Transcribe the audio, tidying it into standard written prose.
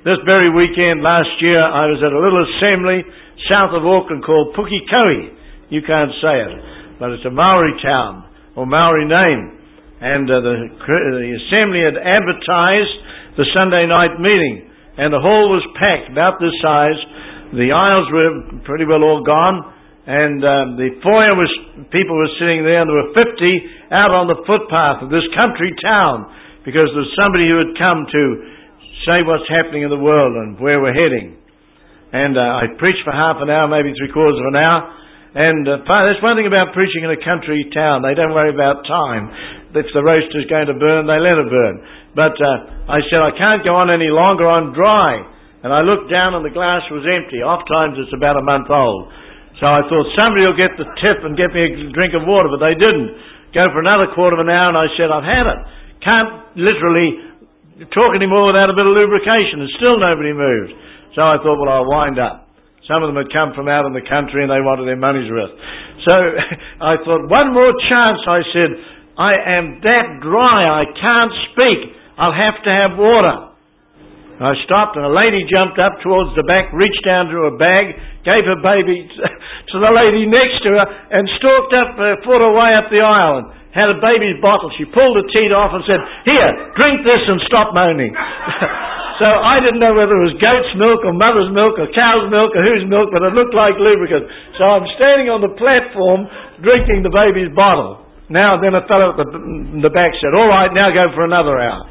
This very weekend last year, I was at a little assembly south of Auckland called Pukekohe. You can't say it, but it's a Maori town, or Maori name. And the assembly had advertised the Sunday night meeting, and the hall was packed, about this size. The aisles were pretty well all gone, and the foyer people were sitting there, and there were 50 out on the footpath of this country town, because there was somebody who had come to say what's happening in the world and where we're heading. And I preached for half an hour, maybe three-quarters of an hour. And there's one thing about preaching in a country town. They don't worry about time. If the roaster's going to burn, they let it burn. But I said, I can't go on any longer. I'm dry. And I looked down and the glass was empty. Oftentimes it's about a month old. So I thought somebody will get the tip and get me a drink of water, but they didn't. Go for another quarter of an hour and I said, I've had it. Can't literally talk anymore without a bit of lubrication, and still nobody moved. So I thought, well, I'll wind up. Some of them had come from out in the country and they wanted their money's worth. So I thought, one more chance. I said, I am that dry, I can't speak. I'll have to have water. I stopped and a lady jumped up towards the back, reached down to her bag, gave her baby to the lady next to her, and stalked up a foot away up the aisle and had a baby's bottle. She pulled the teat off and said, here, drink this and stop moaning. So I didn't know whether it was goat's milk or mother's milk or cow's milk or whose milk, but it looked like lubricant. So I'm standing on the platform drinking the baby's bottle. Now then a fellow at the back said, all right, now go for another hour.